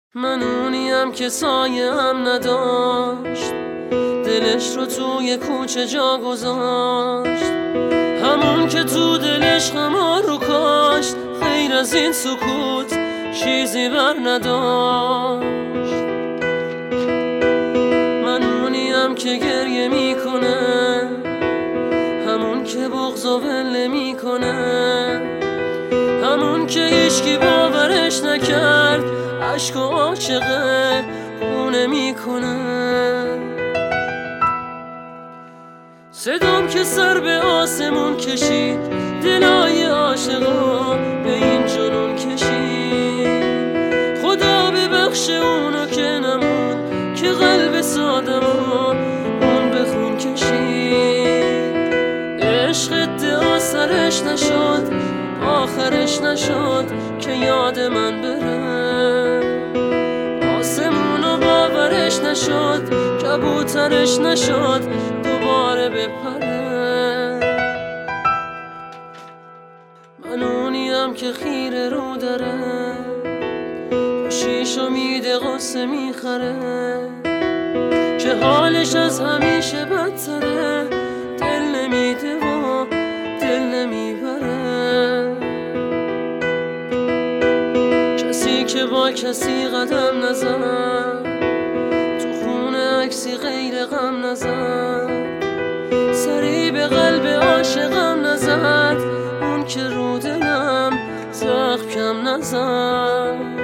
من اونیم که سایه هم نداشت، دلش رو توی کوچه جا گذاشت، همون که تو دلش غما رو کاشت، غیر از این سکوت چیزی بر نداشت. من اونیم که گریه میکنه، همون که بغض و ول میکنه، همون که هیچکی باورش نکرد، عشق و عاشقه خونه میکنه. صدام که سر به آسمون کشید، دلای عاشقا به این جنون کشید. خدا ببخش اونو که نمون، که قلب سادمو اون به خون کشید. عشق ادعا سرش نشد، آخرش نشد که یاد من بره. آسمونو باورش نشد، کبوترش نشد دوباره بپره. من اونیم که خیره رو داره، خوشیش میده قصه میخره، که حالش از همیشه بدتره. دل نمیده و دل نمیبره، کسی که با کسی قدم نزد، تو خونه عکسی غیر غم نزد، سری به قلب عاشقم نزد، اون که رو دلم زخم کم نزد.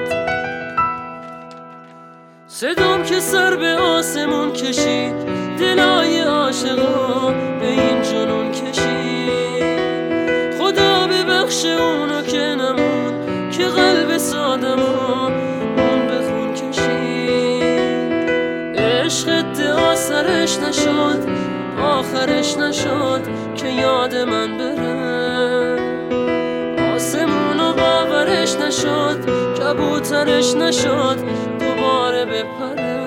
صدام که سر به آسمون کشید، دلای عاشقا به این جنون کشید. خدا ببخش اونو که نمون، که قلب سادمو اون به خون کشید. عشق ادعا سرش نشد، آخرش نشد که یاد من بره. آسمونو باورش نشد، کبوترش نشد دوباره بپره.